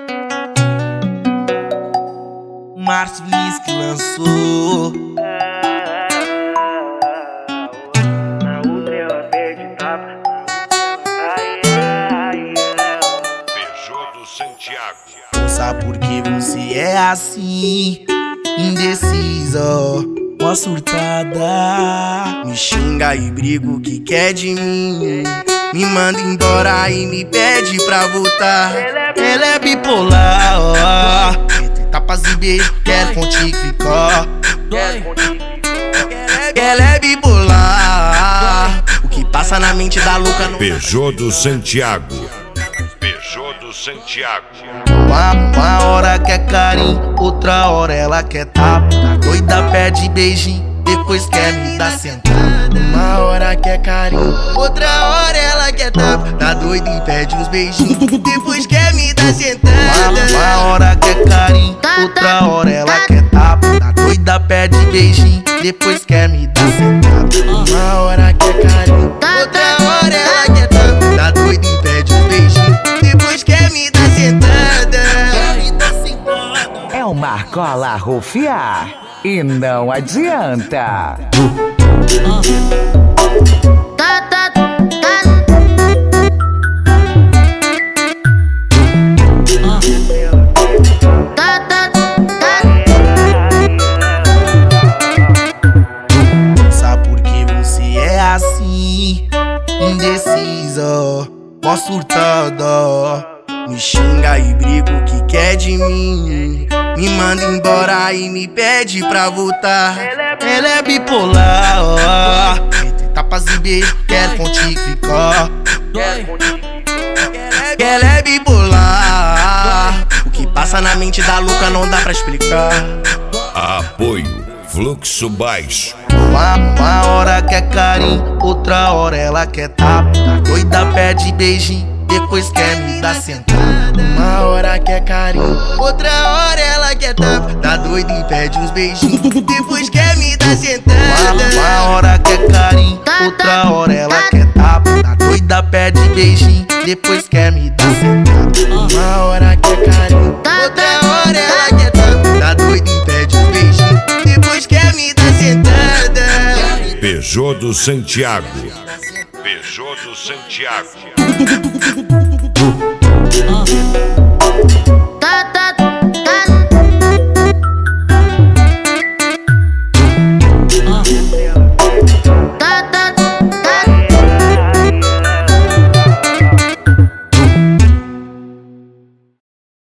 Márcio Vinícius que lançou. Na outra ela pede tapa. Beijou do Santiago. Sabe por que você é assim, indecisa, ó surtada. Me xinga e briga o que quer de mim, me manda embora e me pede pra voltar. Ela é bipolar, ó. Entre tapas e beijo, quero contigo ficar. Ela é bipolar, o que passa na mente da louca não. Beijou do Santiago. Beijou do Santiago. Uma hora quer carinho, outra hora ela quer tapa. Tá doida, pede beijinho, depois quer me dar sentada. Uma hora quer carinho, outra hora ela quer tapa. Tá doida e pede uns beijinhos, depois quer me dar sentada. Uma hora quer carinho, outra hora ela quer tapa. Tá doida, pede beijinho, depois quer me dar sentada. Uma hora quer carinho, outra hora ela quer tapa. Tá doida e pede uns beijinhos, depois quer me dar sentada. É o Marcola rufiar e não adianta. Sabe por que você é assim, indecisa, ó surtada. Me xinga e briga o que quer de mim, me manda embora e me pede pra voltar. Ela é bipolar, ó. Entre tapas e beijo, quero contigo ficar. Ela é bipolar, o que passa na mente da louca não dá pra explicar. Apoio Fluxo Baixo. Uma hora quer carinho, outra hora ela quer tapa. Tá doida, pede beijinho, depois quer me dar sentada. Uma hora quer carinho, outra hora ela quer tapa. Tá doida e pede uns beijinhos, depois quer me dar sentada. Uma hora quer carinho, outra hora ela quer tapa. Tá doida, pede beijinho, depois quer me dar sentada. Uma hora quer carinho, outra hora ela quer tapa. Tá doida e pede uns beijinhos, depois quer me dar sentada. Beijou do Santiago. Beijou do Santiago.